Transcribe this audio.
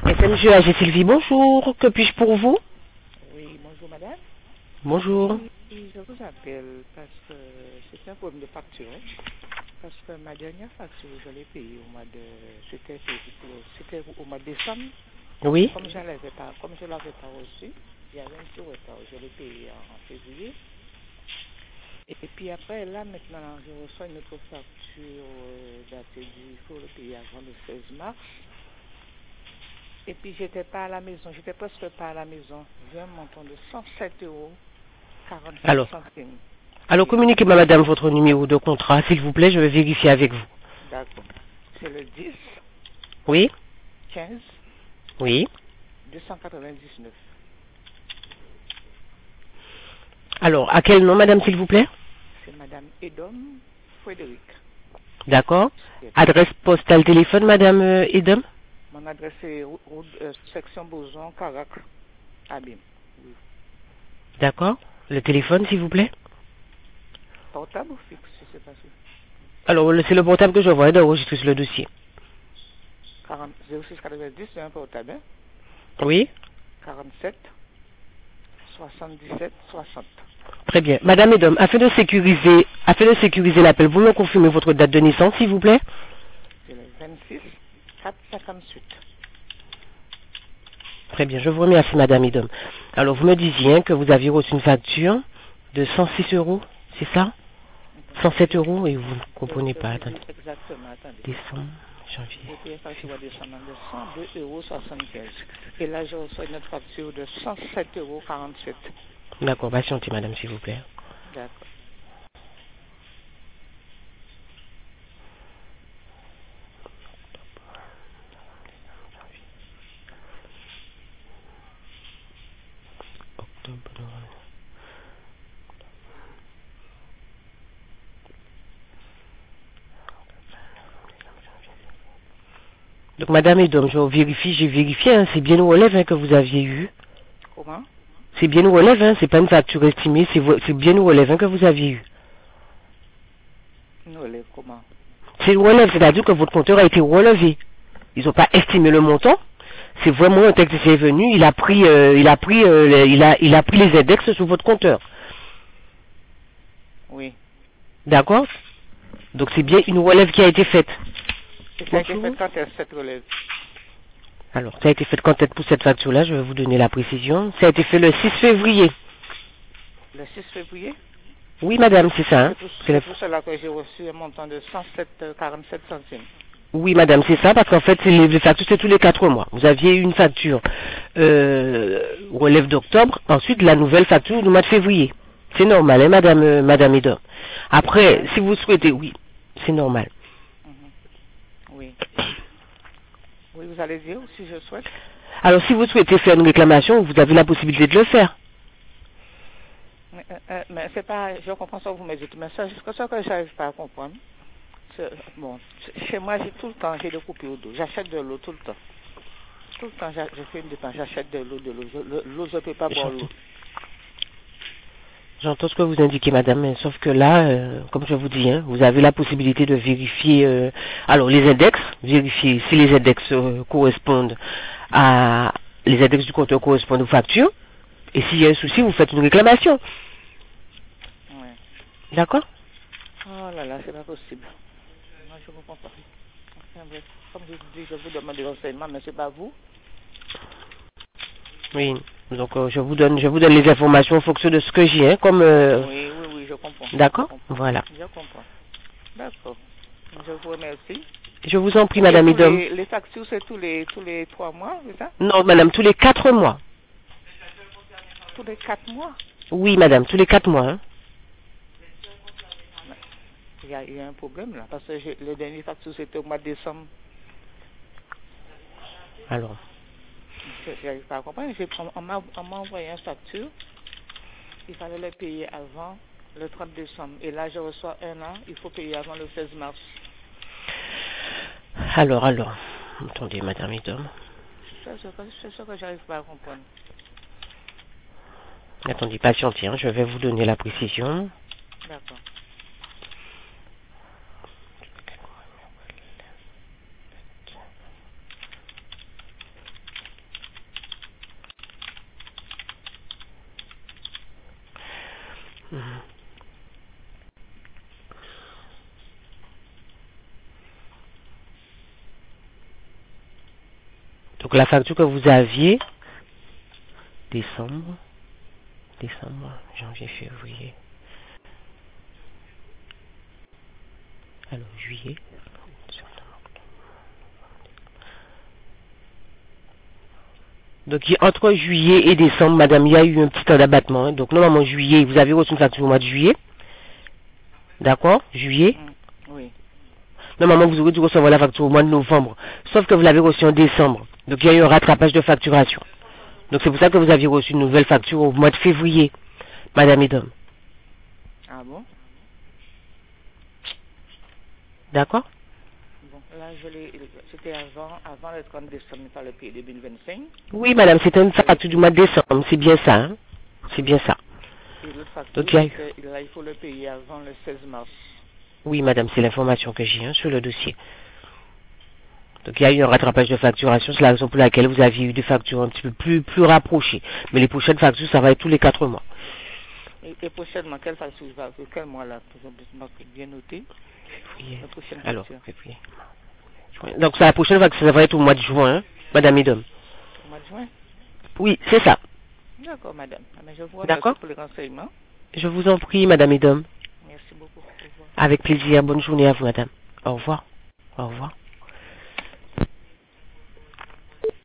SMG AG Sylvie, bonjour. Que puis-je pour vous? Oui, bonjour madame. Bonjour. Oui, je vous appelle parce que c'est un problème de facture. Parce que ma dernière facture, je l'ai payée au mois de... C'était au mois de décembre. Oui. Comme je ne l'avais pas reçu, il y avait un petit retard. Je l'ai payé en février. Et puis après, là, maintenant, je reçois une autre facture datée du... Il faut le payer avant le 16 mars. Et puis, j'étais pas à la maison. J'étais presque pas à la maison. J'ai un montant de 107 euros 47 Alors, centimes. Oui, communiquez-moi, madame, votre numéro de contrat, s'il vous plaît, je vais vérifier avec vous. d'accord. C'est le 10 Oui. 15 Oui. 299. Alors, à quel nom, madame, s'il vous plaît? C'est Madame Edom Frédéric. D'accord. Yes. Adresse postale téléphone, madame Edom? Mon adresse est section Boson, Carac, Abim. Oui. D'accord. Le téléphone, s'il vous plaît? Portable ou fixe, je ne sais pas si. Alors, c'est le portable que je vois d'enregistrer sur le dossier. 06 90, c'est un portable. Hein? Oui. 47 77 60. Très bien. Madame Edom, afin de sécuriser l'appel, vous me confirmez votre date de naissance, s'il vous plaît? C'est le 26 458. Très bien, je vous remercie, madame Edom. Alors, vous me disiez hein, que vous aviez reçu une facture de 106 euros, c'est ça? Attendez, 107 euros et vous ne comprenez je pas, vous attendez. dis exactement, attendez. Décembre, janvier. J'ai payé une facture à décembre de 102,75 euros. Et là, je reçois une autre facture de 107,47 euros. D'accord, patientez, madame, s'il vous plaît. D'accord. Octobre, novembre. Donc, madame Edom, j'ai vérifié, hein, c'est bien le relève hein, que vous aviez eu. Comment? C'est bien le relève, hein, c'est pas une facture estimée, c'est bien le relève hein, que vous aviez eu. Nous, les comment? C'est le relève, c'est-à-dire que votre compteur a été relevé. Ils n'ont pas estimé le montant. C'est vraiment un texte qui est venu, il a pris les index sur votre compteur. Oui. D'accord? Donc c'est bien Oui. une relève qui a été faite. Et ça a été fait Bonjour. quand est-ce cette relève? Alors, ça a été fait quand est-ce pour cette facture-là, je vais vous donner la précision. Ça a été fait le 6 février. Le 6 février? Oui, madame, c'est ça. Hein? C'est pour cela que j'ai reçu un montant de 107,47 centimes. Oui, madame, c'est ça, parce qu'en fait, les factures, c'est tous les 4 mois. Vous aviez une facture relève d'octobre, ensuite la nouvelle facture du mois de février. C'est normal, hein, madame Edom. Après, Ouais. si vous souhaitez, oui, c'est normal. Mhm. Oui. Oui, vous allez dire si je souhaite. Alors, si vous souhaitez faire une réclamation, vous avez la possibilité de le faire. Mais c'est pas, je comprends ce que vous me dites, mais ça, ce que j'arrive pas à comprendre, bon, chez moi, j'ai tout le temps, j'ai des coupures d'eau. J'achète de l'eau tout le temps. Tout le temps, je fais une dépense, j'achète de l'eau, L'eau, je ne peux pas boire l'eau. J'entends ce que vous indiquez, madame, mais sauf que là, comme je vous dis, hein, vous avez la possibilité de vérifier, alors les index, vérifier si les index correspondent à, les index du compteur correspondent aux factures, et s'il y a un souci, vous faites une réclamation. Ouais. D'accord? Oh là là, c'est pas possible. Moi, je ne comprends pas. Enfin, bref, comme je vous dis, je vous demande des renseignements, mais c'est pas vous. Oui. Donc je vous donne les informations en fonction de ce que j'ai, hein, comme Oui, oui, oui, je comprends. Je d'accord? comprends. Voilà. Je comprends. D'accord. Je vous remercie. Je vous en prie, Et madame Idom. les factures, c'est tous les 3 mois, c'est ça? Non, madame, tous les 4 mois. Tous les 4 mois? Oui, madame, tous les 4 mois. Hein. Il y a un problème là, parce que le dernier facture, c'était au mois de décembre. Alors. Je n'arrive pas à comprendre. On m'a envoyé une facture. Il fallait le payer avant le 30 décembre. Et là, je reçois un an. Il faut payer avant le 16 mars. Alors. Attendez, madame Idom. C'est ce que j'arrive pas à comprendre. Attendez, patientez, hein, je vais vous donner la précision. D'accord. Donc la facture que vous aviez, décembre, janvier, février. Alors, juillet. Donc, entre juillet et décembre, madame, il y a eu un petit temps d'abattement. Hein. Donc, normalement, juillet, vous avez reçu une facture au mois de juillet. D'accord? Juillet. Oui. Normalement, vous aurez dû recevoir la facture au mois de novembre. Sauf que vous l'avez reçue en décembre. Donc, il y a eu un rattrapage de facturation. Donc, c'est pour ça que vous aviez reçu une nouvelle facture au mois de février, madame et dame. Ah bon? D'accord? Bon, là, c'était avant le 30 décembre, il fallait payer 2025. Oui, madame, c'était une facture du mois de décembre. C'est bien ça, hein? C'est bien ça. Et l'autre facture, Donc, là, il faut le payer avant le 16 mars. Oui, madame, c'est l'information que j'ai sur le dossier. Donc, il y a eu un rattrapage de facturation. C'est la raison pour laquelle vous aviez eu des factures un petit peu plus rapprochées. Mais les prochaines factures, ça va être tous les 4 mois. Et prochainement, quelle facture va faire? Quel mois là? Pour bien noter. Février. La prochaine Alors, facture. février. Donc, la prochaine facture, ça va être au mois de juin, hein, madame et dame. Au mois de juin? Oui, c'est ça. D'accord, madame. Mais je vous D'accord. remercie pour les renseignements. Je vous en prie, madame et dame. Merci beaucoup. Au revoir. Avec plaisir. Bonne journée à vous, madame. Au revoir. Au revoir.